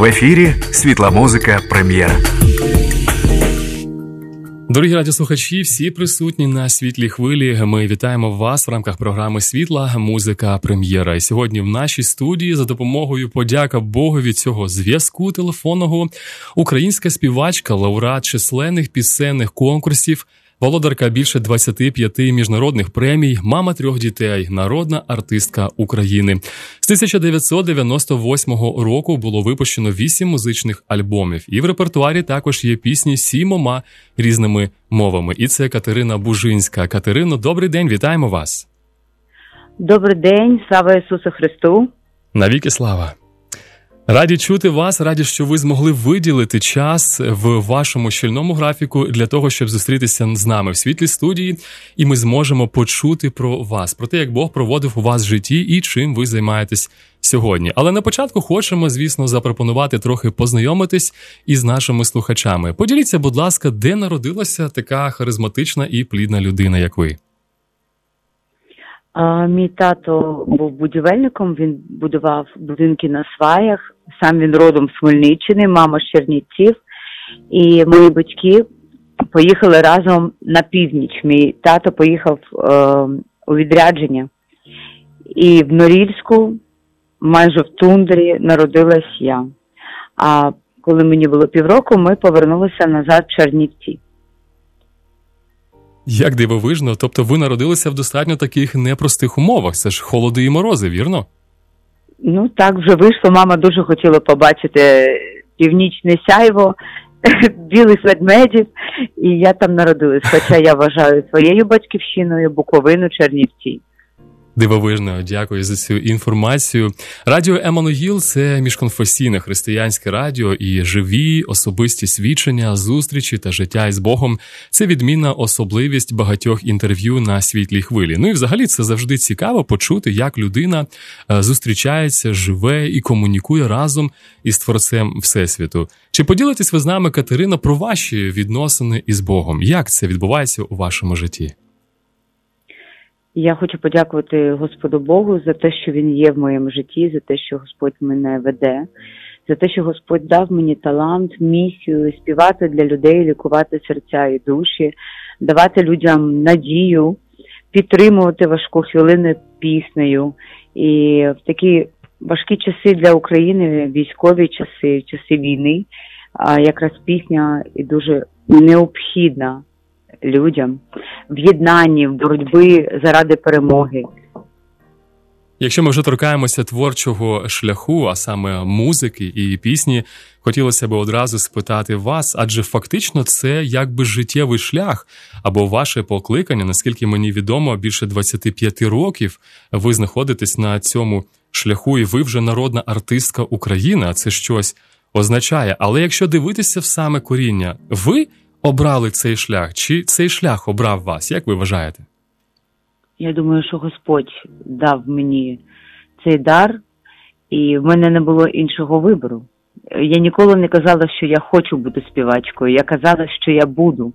В ефірі «Світла музика. Прем'єра». Дорогі радіослухачі, всі присутні на «Світлій хвилі». Ми вітаємо вас в рамках програми «Світла музика. Прем'єра». І сьогодні в нашій студії за допомогою, подяка Богові, цього зв'язку телефонного, українська співачка, лауреат численних пісенних конкурсів, володарка більше 25 міжнародних премій, мама 3 дітей, народна артистка України. З 1998 року було випущено 8 музичних альбомів. І в репертуарі також є пісні 7 різними мовами. І це Катерина Бужинська. Катерино, добрий день, вітаємо вас. Добрий день, слава Ісусу Христу. Навіки слава. Раді чути вас, раді, що ви змогли виділити час в вашому щільному графіку для того, щоб зустрітися з нами в світлій студії, і ми зможемо почути про вас, про те, як Бог проводив у вас в житті і чим ви займаєтесь сьогодні. Але на початку хочемо, звісно, запропонувати трохи познайомитись із нашими слухачами. Поділіться, будь ласка, де народилася така харизматична і плідна людина, як ви? Мій тато був будівельником, він будував будинки на сваях, сам він родом з Хмельниччини, мама з Чернівців, і мої батьки поїхали разом на північ. Мій тато поїхав у відрядження, і в Норільську, майже в тундрі, народилась я. А коли мені було півроку, ми повернулися назад в Чернівці. Як дивовижно, тобто ви народилися в достатньо таких непростих умовах, це ж холоди і морози, вірно? Ну так вже вийшло, мама дуже хотіла побачити північне сяйво, білих ведмедів, і я там народилась, хоча я вважаю своєю батьківщиною Буковину, Чернівці. Дивовижно, дякую за цю інформацію. Радіо Еммануїл – це міжконфесійне християнське радіо, і живі особисті свідчення, зустрічі та життя із Богом – це відмінна особливість багатьох інтерв'ю на світлій хвилі. Ну і взагалі це завжди цікаво почути, як людина зустрічається, живе і комунікує разом із Творцем Всесвіту. Чи поділитесь ви з нами, Катерина, про ваші відносини із Богом? Як це відбувається у вашому житті? Я хочу подякувати Господу Богу за те, що Він є в моєму житті, за те, що Господь мене веде, за те, що Господь дав мені талант, місію співати для людей, лікувати серця і душі, давати людям надію, підтримувати важку хвилину піснею. І в такі важкі часи для України, військові часи, часи війни, якраз пісня і дуже необхідна людям в єднанні, в боротьбі заради перемоги. Якщо ми вже торкаємося творчого шляху, а саме музики і пісні, хотілося б одразу спитати вас, адже фактично це якби життєвий шлях, або ваше покликання, наскільки мені відомо, більше 25 років ви знаходитесь на цьому шляху, і ви вже народна артистка України, а це щось означає. Але якщо дивитися в саме коріння, ви обрали цей шлях, чи цей шлях обрав вас? Як ви вважаєте? Я думаю, що Господь дав мені цей дар, і в мене не було іншого вибору. Я ніколи не казала, що я хочу бути співачкою, я казала, що я буду.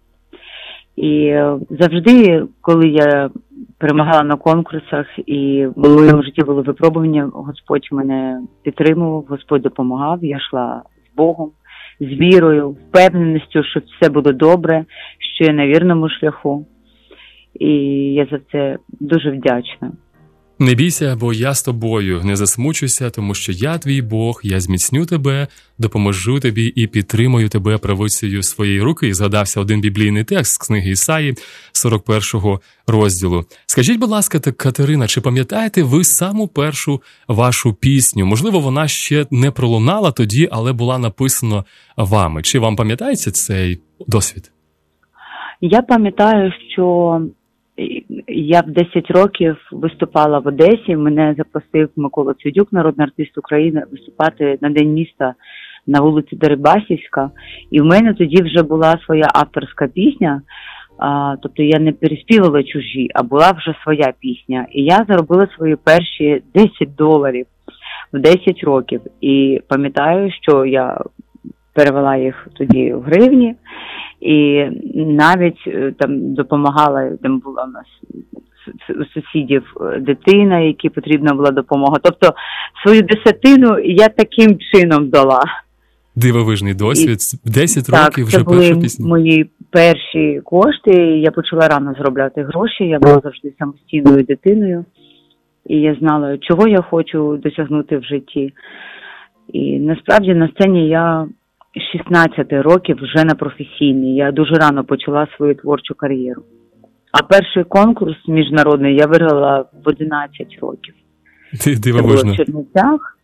І завжди, коли я перемагала на конкурсах і в моєму житті було випробування, Господь мене підтримував, Господь допомагав, я йшла з Богом, з вірою, впевненістю, що все буде добре, що я на вірному шляху. І я за це дуже вдячна. Не бійся, бо я з тобою, не засмучуйся, тому що я твій Бог, я зміцню тебе, допоможу тобі і підтримую тебе правицею своєї руки. І згадався один біблійний текст з книги Ісаї, 41 розділу. Скажіть, будь ласка, Катерина, чи пам'ятаєте ви саму першу вашу пісню? Можливо, вона ще не пролунала тоді, але була написана вами. Чи вам пам'ятається цей досвід? Я пам'ятаю, що я в 10 років виступала в Одесі, мене запросив Микола Цвідюк, народний артист України, виступати на День міста на вулиці Дерибасівська. І в мене тоді вже була своя авторська пісня, тобто я не переспівала чужі, а була вже своя пісня. І я заробила свої перші $10 в 10 років. І пам'ятаю, що я перевела їх тоді в гривні, і навіть там допомагала, там була у нас у сусідів дитина, якій потрібна була допомога. Тобто свою десятину я таким чином дала. Дивовижний досвід. 10 так, років вже перша пісня. Так, це були мої перші кошти. Я почала рано заробляти гроші. Я була завжди самостійною дитиною. І я знала, чого я хочу досягнути в житті. І насправді на сцені я 16 років вже на професійній. Я дуже рано почала свою творчу кар'єру. А перший конкурс міжнародний я виграла в 11 років. Дивовижно. Це було в Чернівцях.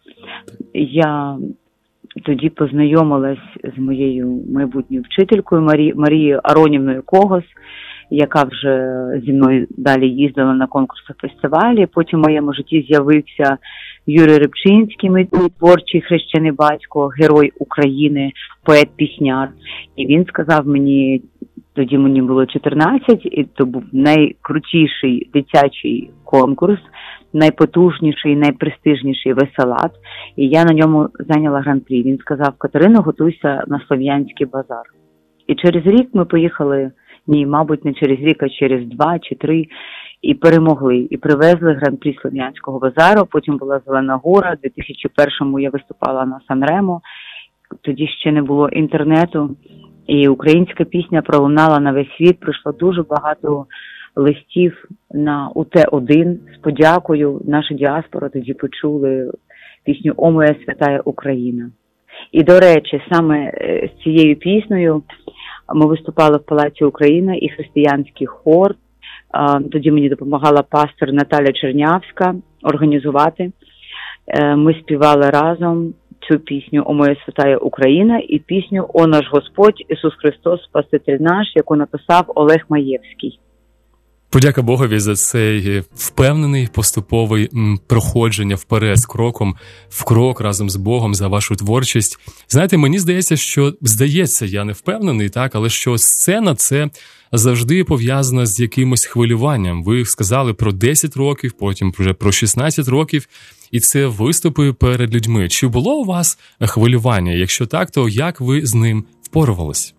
Я тоді познайомилась з моєю майбутньою вчителькою Марією Аронівною Когос, яка вже зі мною далі їздила на конкурси, фестивалі. Потім в моєму житті з'явився Юрій Рибчинський, мій творчий хрещений батько, герой України, поет-пісняр. І він сказав мені, тоді мені було 14, і то був найкрутіший дитячий конкурс, найпотужніший, найпрестижніший веселат. І я на ньому зайняла гран-прі. Він сказав: Катерино, готуйся на Слов'янський базар. І через рік ми поїхали, мабуть, не через рік, а через 2 чи 3, і перемогли. І привезли гран-прі Слов'янського базару. Потім була Зелена Гора. У 2001-му я виступала на Сан-Ремо. Тоді ще не було інтернету. І українська пісня пролунала на весь світ. Прийшло дуже багато листів на УТ-1 з подякою. Наша діаспора тоді почули пісню «О моя святая Україна». І, до речі, саме з цією піснею ми виступали в Палаці Україна і християнський хор. Тоді мені допомагала пастор Наталя Чернявська організувати. Ми співали разом цю пісню «О моя святая Україна» і пісню «О наш Господь Ісус Христос, Спаситель наш», яку написав Олег Маєвський. Подяка Богові за цей впевнений поступовий проходження вперед з кроком в крок разом з Богом за вашу творчість. Знаєте, мені здається, я не впевнений, так, але що сцена – це завжди пов'язана з якимось хвилюванням. Ви сказали про 10 років, потім вже про 16 років, і це виступи перед людьми. Чи було у вас хвилювання? Якщо так, то як ви з ним впорувались?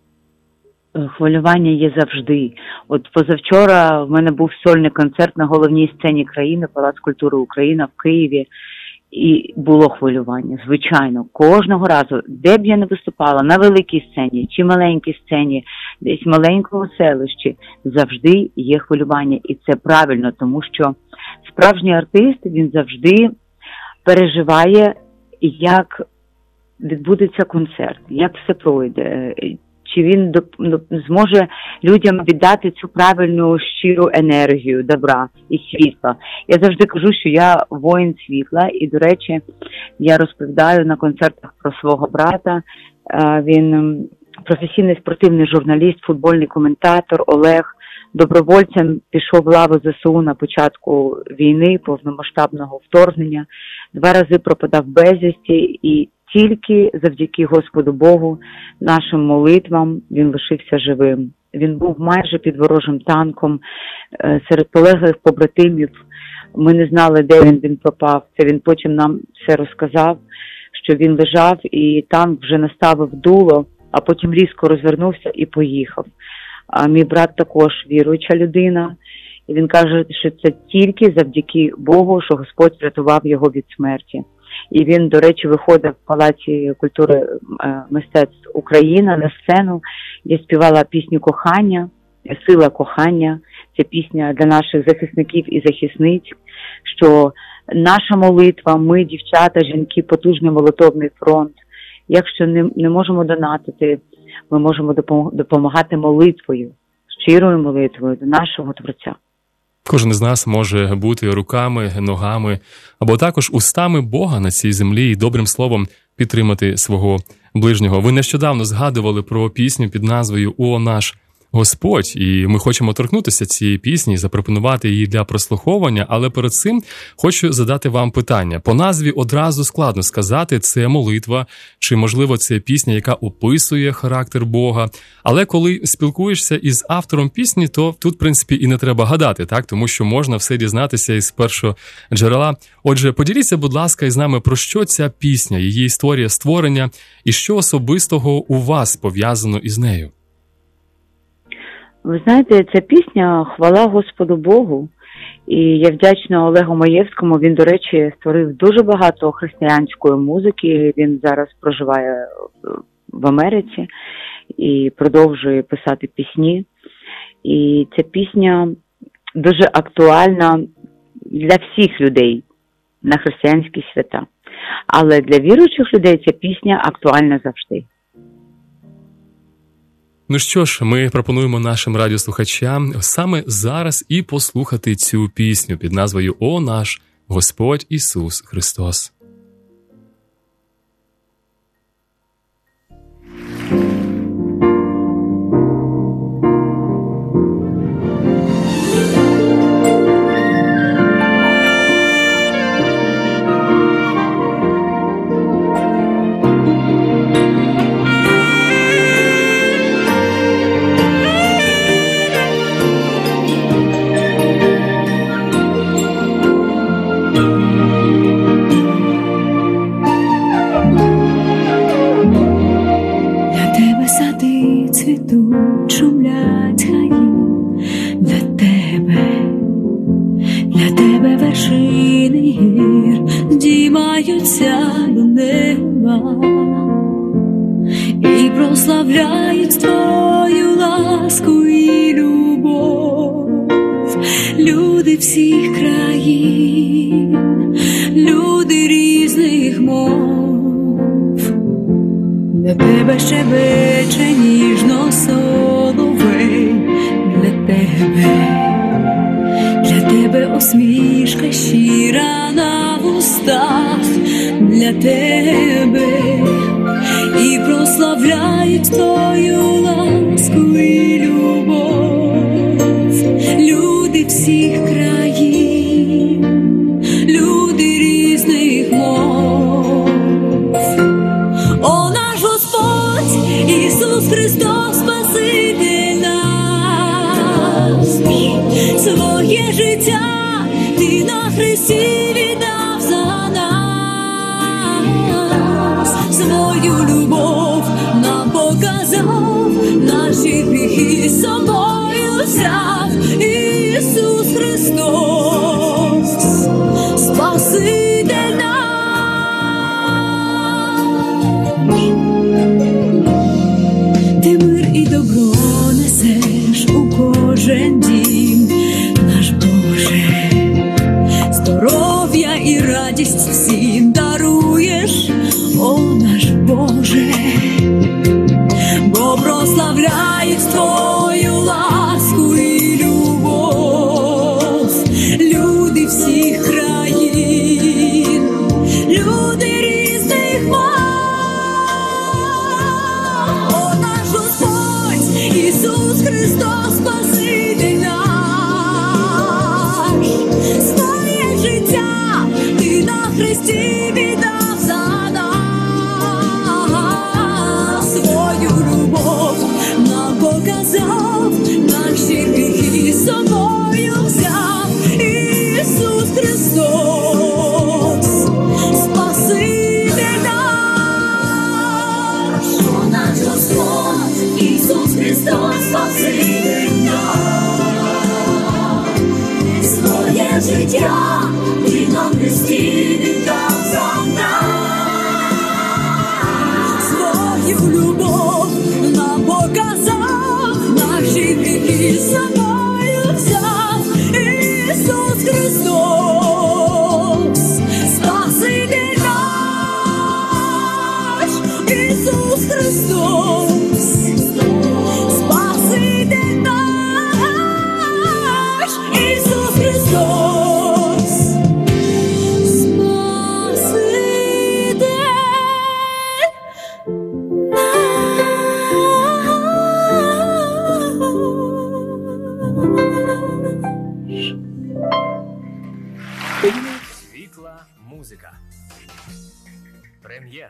Хвилювання є завжди. От позавчора в мене був сольний концерт на головній сцені країни, Палац культури Україна в Києві, і було хвилювання, звичайно. Кожного разу, де б я не виступала, на великій сцені чи маленькій сцені, десь в маленькому селищі, завжди є хвилювання. І це правильно, тому що справжній артист, він завжди переживає, як відбудеться концерт, як все пройде, чи він зможе людям віддати цю правильну, щиру енергію добра і світла. Я завжди кажу, що я воїн світла, і, до речі, я розповідаю на концертах про свого брата. Він професійний спортивний журналіст, футбольний коментатор Олег. Добровольцем пішов в лаву ЗСУ на початку війни, повномасштабного вторгнення. 2 рази пропадав безвісті, і тільки завдяки Господу Богу, нашим молитвам, він лишився живим. Він був майже під ворожим танком, серед полеглих побратимів. Ми не знали, де він пропав. Це він потім нам все розказав, що він лежав, і танк вже наставив дуло, а потім різко розвернувся і поїхав. А мій брат також віруюча людина, і він каже, що це тільки завдяки Богу, що Господь врятував його від смерті. І він, до речі, виходив в Палаці культури мистецтв Україна на сцену. Я співала пісню «Кохання», «Сила кохання». Це пісня для наших захисників і захисниць, що наша молитва, ми, дівчата, жінки, потужний молитовний фронт. Якщо не можемо донатити, ми можемо допомагати молитвою, щирою молитвою до нашого Творця. Кожен з нас може бути руками, ногами, або також устами Бога на цій землі і добрим словом підтримати свого ближнього. Ви нещодавно згадували про пісню під назвою «О наш Господь», і ми хочемо торкнутися цієї пісні, запропонувати її для прослуховування, але перед цим хочу задати вам питання. По назві одразу складно сказати, це молитва, чи, можливо, це пісня, яка описує характер Бога. Але коли спілкуєшся із автором пісні, то тут, в принципі, і не треба гадати, так? Тому що можна все дізнатися із першого джерела. Отже, поділіться, будь ласка, із нами, про що ця пісня, її історія створення, і що особистого у вас пов'язано із нею? Ви знаєте, ця пісня «Хвала Господу Богу». І я вдячна Олегу Маєвському. Він, до речі, створив дуже багато християнської музики. Він зараз проживає в Америці і продовжує писати пісні. І ця пісня дуже актуальна для всіх людей на християнські свята. Але для віруючих людей ця пісня актуальна завжди. Ну що ж, ми пропонуємо нашим радіослухачам саме зараз і послухати цю пісню під назвою «О наш Господь Ісус Христос». І прославляють Твою ласку і любов. Люди всіх країн, люди різних мов. Для Тебе щебече ніжно соловей, для Тебе усмішка щира на вустах, для Тебе. І прославляють Твою ласку і любов. Люди всіх країн, люди різних мов. О наш Господь Ісус Христос, Спаситель наш, своє життя Ти на хресті віддав за нас, свою любов нам показав, наші гріхи з собою взяв. Ісус Христос, Спаситель наш. Ти мир і добро несеш у кожен дім, наш Боже, здоров'я і радість всім даруєш, о наш Боже, бо прославляють Твою ласку і любов. Люди всіх країн, люди різних мов. О наш Господь Ісус Христос, Спаситель наш, своє життя Ти на хресті віддав за нас, свою любов нам показав, наші гріхи з собою взяв. Ісус Христос, Спаситель наш. О наш Господь Ісус Христос, Спаситель наш, своє життя Ти на хресті віддав за нас, свою любов нам показав, наші гріхи з собою взяв. Ісус Христос, Спаситель наш, Ісус Христос, Спаситель наш, Ісус Христос, Спаситель Світла музика. Прем'єра.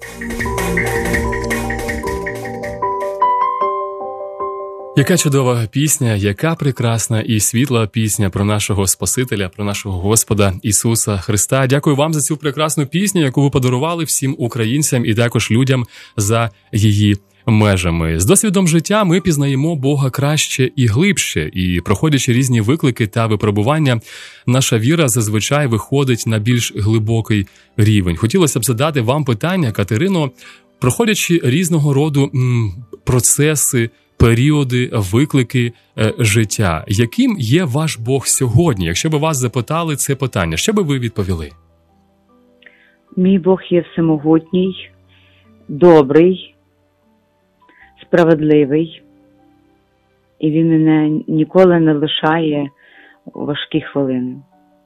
Яка чудова пісня, яка прекрасна і світла пісня про нашого Спасителя, про нашого Господа Ісуса Христа. Дякую вам за цю прекрасну пісню, яку ви подарували всім українцям і також людям за її межами. З досвідом життя ми пізнаємо Бога краще і глибше, і, проходячи різні виклики та випробування, наша віра зазвичай виходить на більш глибокий рівень. Хотілося б задати вам питання, Катерино, проходячи різного роду процеси, періоди, виклики життя. Яким є ваш Бог сьогодні? Якщо б вас запитали це питання, що би ви відповіли? Мій Бог є всемогутній, добрий, справедливий, і Він мене ніколи не лишає у важкі хвилини.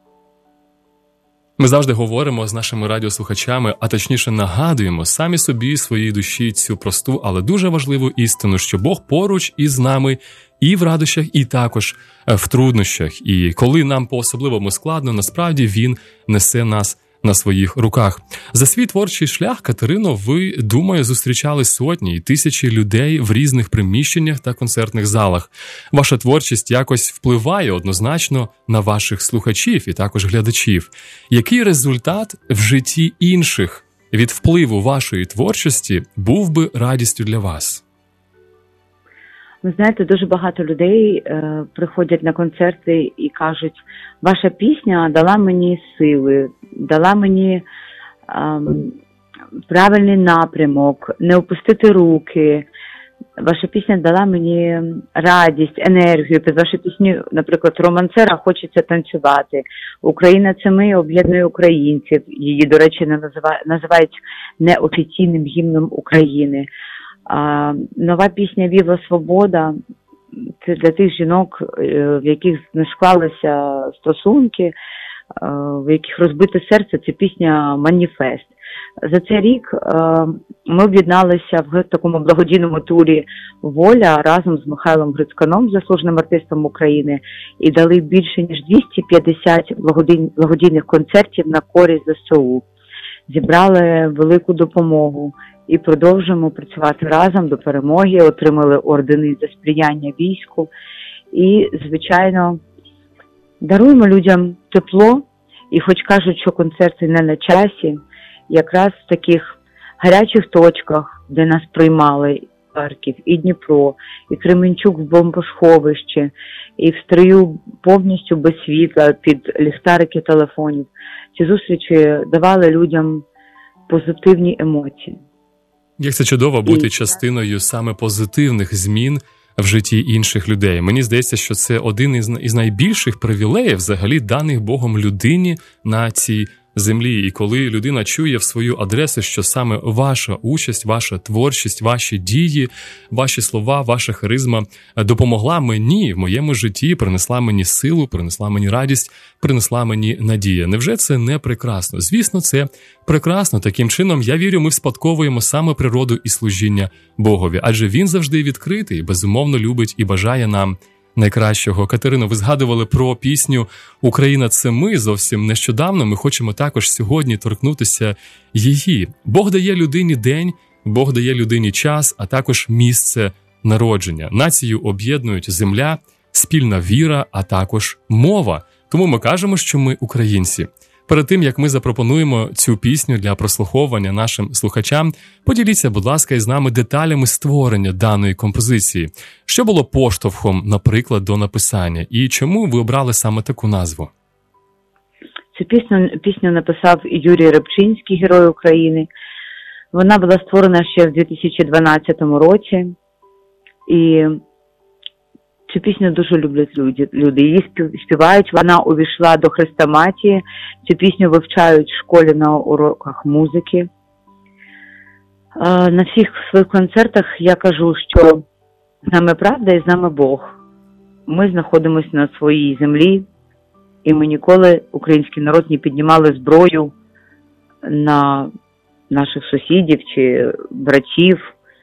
Ми завжди говоримо з нашими радіослухачами, а точніше нагадуємо самі собі, своїй душі цю просту, але дуже важливу істину, що Бог поруч із нами і в радощах, і також в труднощах. І коли нам по-особливому складно, насправді Він несе нас на своїх руках. За свій творчий шлях, Катерино, ви, думаю, зустрічали сотні і тисячі людей в різних приміщеннях та концертних залах. Ваша творчість якось впливає однозначно на ваших слухачів і також глядачів. Який результат в житті інших від впливу вашої творчості був би радістю для вас? Ви знаєте, дуже багато людей приходять на концерти і кажуть, ваша пісня дала мені сили, дала мені правильний напрямок, не опустити руки. Ваша пісня дала мені радість, енергію. Під ваші пісні, наприклад, «Романсера» хочеться танцювати. «Україна – це ми» об'єднує українців. Її, до речі, називають неофіційним гімном України. Нова пісня «Віва Свобода» – це для тих жінок, в яких не склалися стосунки, в яких розбите серце, це пісня «Маніфест». За цей рік ми об'єдналися в такому благодійному турі «Воля» разом з Михайлом Грицьканом, заслуженим артистом України, і дали більше ніж 250 благодійних концертів на користь ЗСУ. Зібрали велику допомогу і продовжуємо працювати разом до перемоги, отримали ордени за сприяння війську і, звичайно, даруємо людям тепло, і хоч кажуть, що концерти не на часі, якраз в таких гарячих точках, де нас приймали Харків, і Дніпро, і Кременчук в бомбосховищі, і в строю повністю без світла під ліхтарики телефонів, ці зустрічі давали людям позитивні емоції. Як це чудово бути частиною саме позитивних змін в житті інших людей. Мені здається, що це один із найбільших привілеїв взагалі даних Богом людині на цій землі. І коли людина чує в свою адресу, що саме ваша участь, ваша творчість, ваші дії, ваші слова, ваша харизма допомогла мені в моєму житті, принесла мені силу, принесла мені радість, принесла мені надію. Невже це не прекрасно? Звісно, це прекрасно. Таким чином, я вірю, ми вспадковуємо саме природу і служіння Богові. Адже Він завжди відкритий, безумовно любить і бажає нам найкращого. Катерино, ви згадували про пісню «Україна – це ми» зовсім нещодавно. Ми хочемо також сьогодні торкнутися її. Бог дає людині день, Бог дає людині час, а також місце народження. Націю об'єднують земля, спільна віра, а також мова. Тому ми кажемо, що ми українці. Перед тим, як ми запропонуємо цю пісню для прослуховування нашим слухачам, поділіться, будь ласка, із нами деталями створення даної композиції. Що було поштовхом, наприклад, до написання? І чому ви обрали саме таку назву? Цю пісню написав Юрій Рибчинський, Герой України. Вона була створена ще в 2012 році. І цю пісню дуже люблять люди. Її співають, вона увійшла до хрестоматії. Цю пісню вивчають в школі на уроках музики. На всіх своїх концертах я кажу, що з нами правда і з нами Бог. Ми знаходимося на своїй землі, і ми ніколи, український народ, не піднімали зброю на наших сусідів чи братів.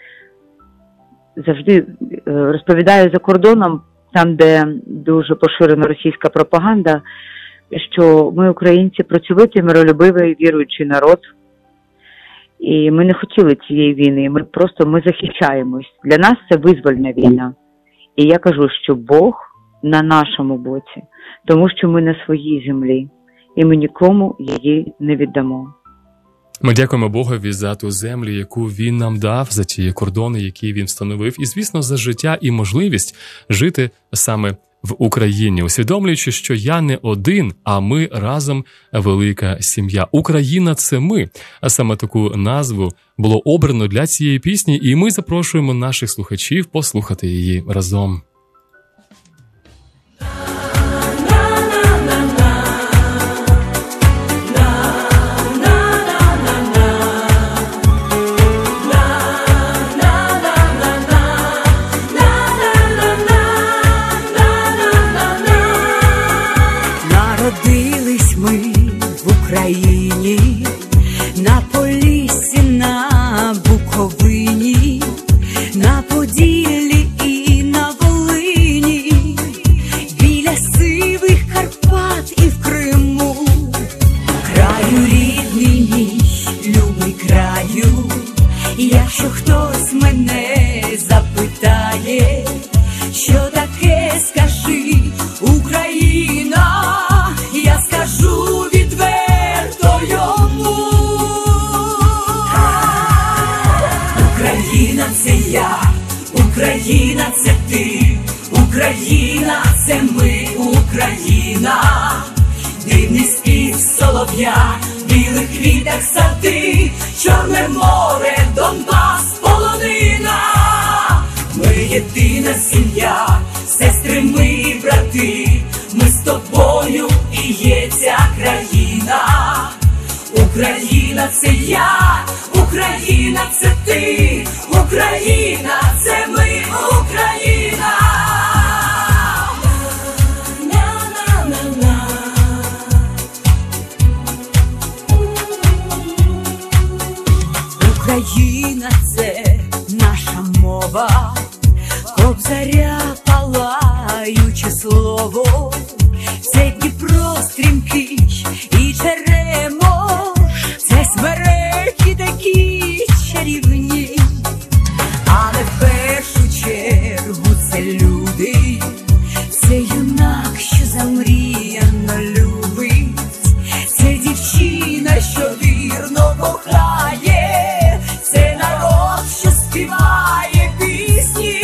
Завжди розповідаю за кордоном, там, де дуже поширена російська пропаганда, що ми, українці, працьовитий, миролюбивий, віруючий народ. І ми не хотіли цієї війни, ми захищаємось. Для нас це визвольна війна. І я кажу, що Бог на нашому боці, тому що ми на своїй землі, і ми нікому її не віддамо. Ми дякуємо Богові за ту землю, яку Він нам дав, за ті кордони, які Він встановив, і, звісно, за життя і можливість жити саме в Україні, усвідомлюючи, що я не один, а ми разом велика сім'я. Україна – це ми. А саме таку назву було обрано для цієї пісні, і ми запрошуємо наших слухачів послухати її разом. Народились ми в Україні, на Поліссі, на Буковині, на Поділлі і на Волині, біля сивих Карпат і в Криму. Краю рідний мій, любий краю, якщо хтось мене запитає, що таке, скажи, Україна, я скажу відверто йому. Україна – це я, Україна – це ти, Україна – це ми, Україна. Дивний спів солов'я, білих квітах сади, Чорне море, Донбас, полонина. Ми єдина сім'я, сестри ми і брати, ми з тобою і є ця країна. Україна – це я, Україна – це ти, Україна – це ми, Україна. На-на-на-на. Україна – це наша мова, Кобзаря палаюче слово, це Дніпро стрімкий і Черемош, це смереки такі чарівні, але в першу чергу це люди, це юнак, що замріяно любить, це дівчина, що вірно кохає, це народ, що співає пісні.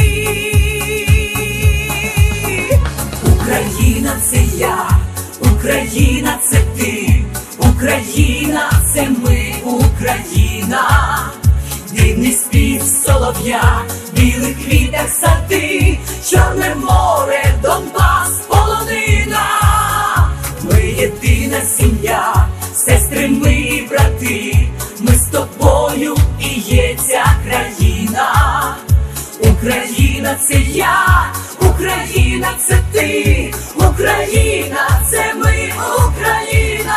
Україна – це я, Україна – це ти, Україна – це ми, Україна. Дивний спів солов'я, білих квітах сади, Чорне море, Донбас, полонина. Ми єдина сім'я, сестри ми і брати, ми з тобою і є ця країна. Україна – це я, Україна – це ти, Україна – це ми, Україна.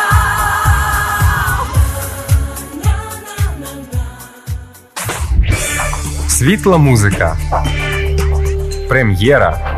Світла музика. Прем'єра.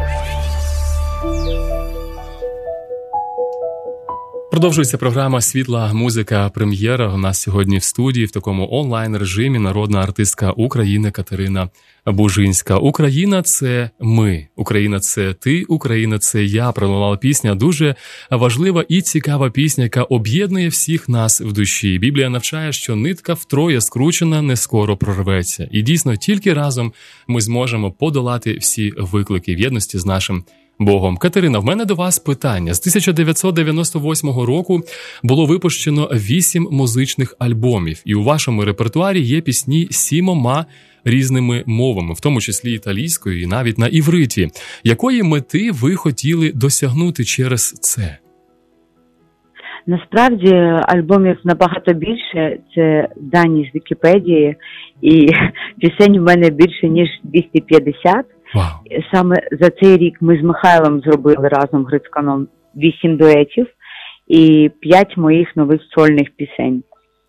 Продовжується програма «Світла музика прем'єра». У нас сьогодні в студії в такому онлайн-режимі народна артистка України Катерина Бужинська. Україна – це ми, Україна – це ти, Україна – це я. Пролунала пісня, дуже важлива і цікава пісня, яка об'єднує всіх нас в душі. Біблія навчає, що нитка втроє скручена не скоро прорветься. І дійсно, тільки разом ми зможемо подолати всі виклики в єдності з нашим Богом. Катерина, в мене до вас питання. З 1998 року було випущено 8 музичних альбомів, і у вашому репертуарі є пісні 7 різними мовами, в тому числі італійською і навіть на івриті. Якої мети ви хотіли досягнути через це? Насправді альбомів набагато більше, це дані з Вікіпедії, і пісень в мене більше, ніж 250. Вау. Саме за цей рік ми з Михайлом зробили разом Грицьканом 8 дуетів і 5 моїх нових сольних пісень.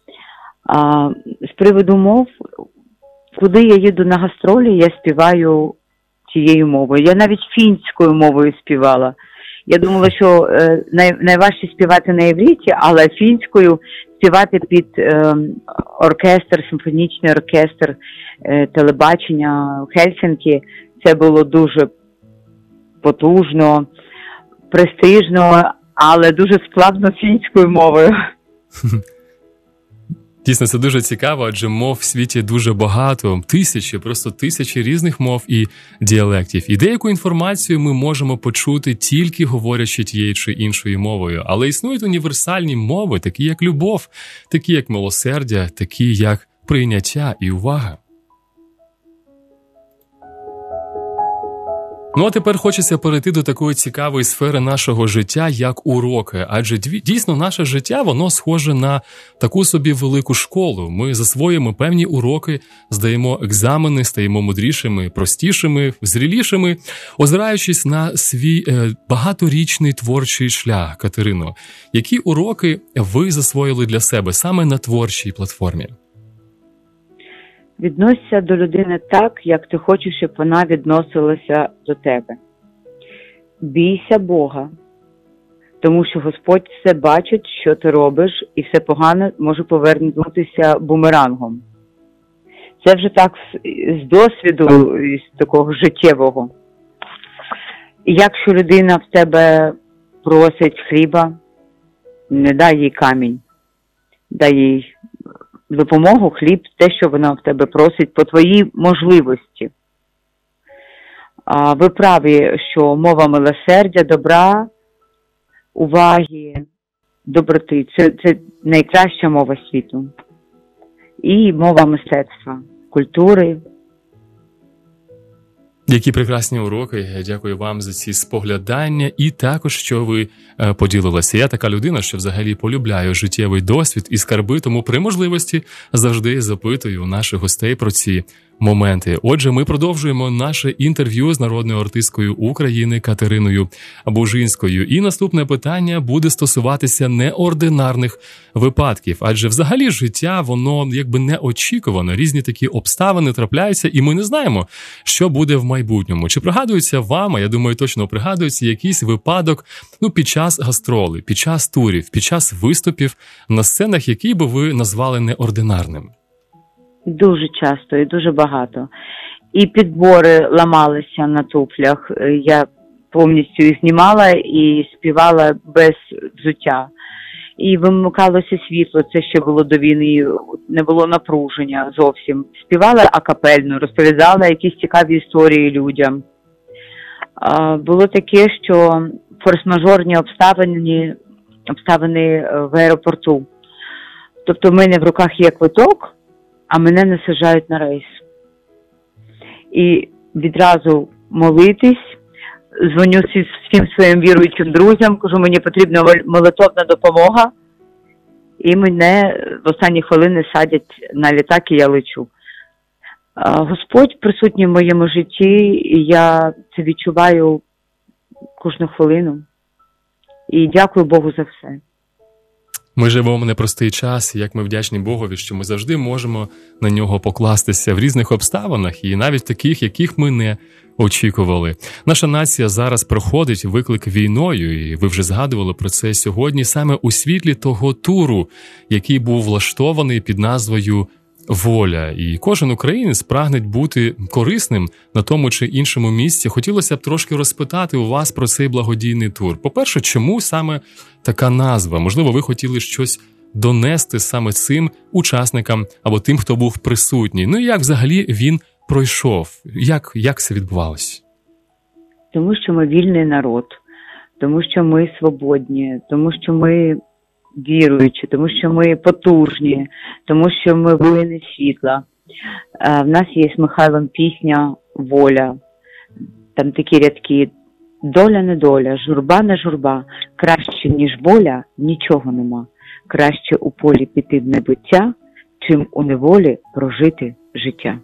З приводу мов, куди я їду на гастролі, я співаю цією мовою. Я навіть фінською мовою співала. Я думала, що найважче співати на івриті, але фінською співати під оркестр, симфонічний оркестр телебачення в Хельсинкі, це було дуже потужно, престижно, але дуже складно фінською мовою. Дійсно, це дуже цікаво, адже мов в світі дуже багато, просто тисячі різних мов і діалектів. І деяку інформацію ми можемо почути тільки говорячи тією чи іншою мовою. Але існують універсальні мови, такі як любов, такі як милосердя, такі як прийняття і увага. Ну а тепер хочеться перейти до такої цікавої сфери нашого життя, як уроки. Адже дійсно наше життя, воно схоже на таку собі велику школу. Ми засвоїмо певні уроки, здаємо екзамени, стаємо мудрішими, простішими, зрілішими. Озираючись на свій багаторічний творчий шлях, Катерино, які уроки ви засвоїли для себе саме на творчій платформі? Відносься до людини так, як ти хочеш, щоб вона відносилася до тебе. Бійся Бога, тому що Господь все бачить, що ти робиш, і все погане може повернутися бумерангом. Це вже так з досвіду, з такого життєвого. І якщо людина в тебе просить хліба, не дай їй камінь, дай їй допомогу, хліб, те, що вона в тебе просить, по твоїй можливості. Ви праві, що мова милосердя, добра, уваги, доброти – це найкраща мова світу. І мова мистецтва, культури. Які прекрасні уроки. Дякую вам за ці споглядання і також, що ви поділилися. Я така людина, що взагалі полюбляю життєвий досвід і скарби, тому при можливості завжди запитую у наших гостей про ці моменти. Отже, ми продовжуємо наше інтерв'ю з народною артисткою України Катериною Бужинською. І наступне питання буде стосуватися неординарних випадків. Адже взагалі життя, воно якби неочікувано. Різні такі обставини трапляються, і ми не знаємо, що буде в майбутньому. Чи пригадується вам, а я думаю, точно пригадується, якийсь випадок під час гастроли, під час турів, під час виступів на сценах, який би ви назвали неординарним? Дуже часто і дуже багато. І підбори ламалися на туфлях. Я повністю їх знімала і співала без взуття. І вимикалося світло, це ще було до війни, не було напруження зовсім. Співала акапельно, розповідала якісь цікаві історії людям. Було таке, що форс-мажорні обставини в аеропорту. Тобто в мене в руках є квиток, а мене не саджають на рейс. І відразу молитись, дзвоню всім своїм віруючим друзям, кажу, мені потрібна молитовна допомога, і мене в останні хвилини садять на літак, і я лечу. Господь присутній в моєму житті, і я це відчуваю кожну хвилину. І дякую Богу за все. Ми живемо в непростий час, і як ми вдячні Богові, що ми завжди можемо на нього покластися в різних обставинах, і навіть таких, яких ми не очікували. Наша нація зараз проходить виклик війною, і ви вже згадували про це сьогодні, саме у світлі того туру, який був влаштований під назвою «Воля». І кожен українець прагне бути корисним на тому чи іншому місці. Хотілося б трошки розпитати у вас про цей благодійний тур. По-перше, чому саме така назва? Можливо, ви хотіли щось донести саме цим учасникам або тим, хто був присутній. Ну і як взагалі він пройшов? Як це відбувалося? Тому що ми вільний народ, тому що ми свободні, тому що ми віруючі, тому що ми потужні, тому що ми воїни світла. В нас є з Михайлом пісня «Воля». Там такі рядки: доля не доля, журба не журба, краще, ніж воля, нічого нема. Краще у полі піти в небуття, чим у неволі прожити життя.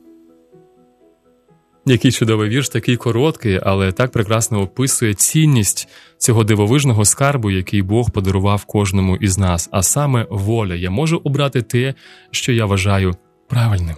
Який чудовий вірш, такий короткий, але так прекрасно описує цінність цього дивовижного скарбу, який Бог подарував кожному із нас. А саме воля. Я можу обрати те, що я вважаю правильним.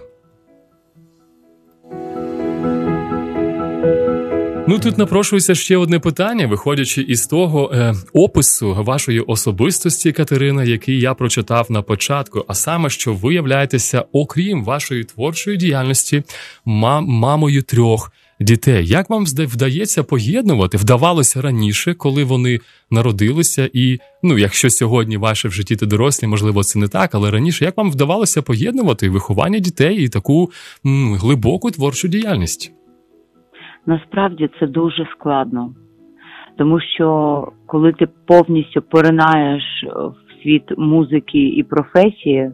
Ну, тут напрошується ще одне питання, виходячи із того опису вашої особистості, Катерина, який я прочитав на початку, а саме, що ви являєтеся, окрім вашої творчої діяльності, мамою 3 дітей. Як вам вдається поєднувати? Вдавалося раніше, коли вони народилися, і, якщо сьогодні ваші в житті дорослі, можливо, це не так, але раніше, як вам вдавалося поєднувати виховання дітей і таку глибоку творчу діяльність? Насправді це дуже складно, тому що коли ти повністю поринаєш в світ музики і професії,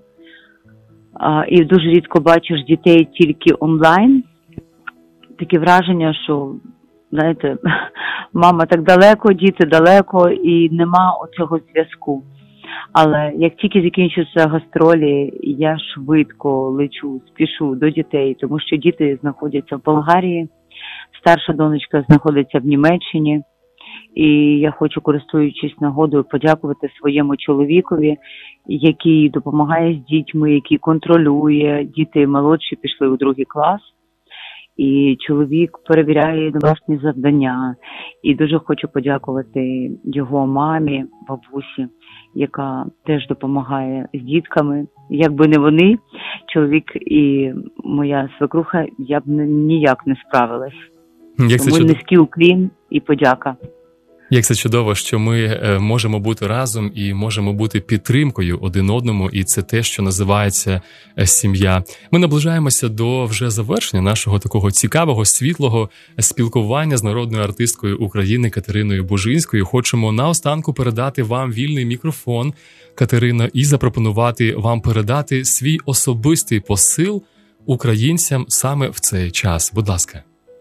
і дуже рідко бачиш дітей тільки онлайн, таке враження, що, знаєте, мама так далеко, діти далеко, і нема оцього зв'язку. Але як тільки закінчуються гастролі, я швидко лечу, спішу до дітей, тому що діти знаходяться в Болгарії, старша донечка знаходиться в Німеччині, і я хочу, користуючись нагодою, подякувати своєму чоловікові, який допомагає з дітьми, який контролює. Діти молодші пішли у 2 клас, і чоловік перевіряє домашні завдання. І дуже хочу подякувати його мамі, бабусі, яка теж допомагає з дітками. Якби не вони, чоловік і моя свекруха, я б ніяк не справилась. Тому низький уклін і подяка. Як це чудово, що ми можемо бути разом і можемо бути підтримкою один одному, і це те, що називається сім'я. Ми наближаємося до вже завершення нашого такого цікавого, світлого спілкування з народною артисткою України Катериною Бужинською. Хочемо наостанку передати вам вільний мікрофон, Катерино, і запропонувати вам передати свій особистий посил українцям саме в цей час. Будь ласка.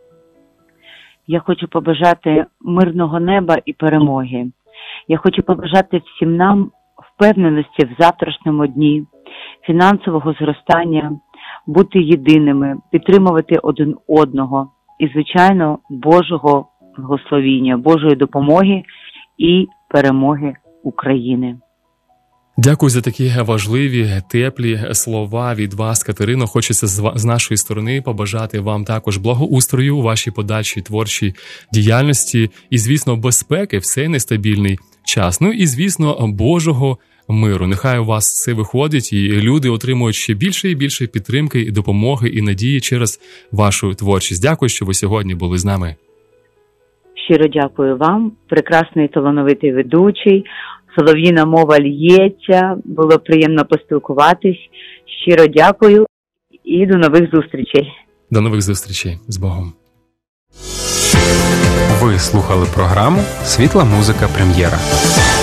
Я хочу побажати мирного неба і перемоги. Я хочу побажати всім нам впевненості в завтрашньому дні, фінансового зростання, бути єдиними, підтримувати один одного і, звичайно, Божого благословіння, Божої допомоги і перемоги України. Дякую за такі важливі, теплі слова від вас, Катерино. Хочеться з нашої сторони побажати вам також благоустрою у вашій подальшій творчій діяльності і, звісно, безпеки в цей нестабільний час. І, звісно, Божого миру. Нехай у вас це виходить, і люди отримують ще більше і більше підтримки, і допомоги, і надії через вашу творчість. Дякую, що ви сьогодні були з нами. Щиро дякую вам, прекрасний талановитий ведучий. Солов'їна мова лється, було приємно поспілкуватись. Щиро дякую і до нових зустрічей. До нових зустрічей. З Богом. Ви слухали програму «Світла музика прем'єра».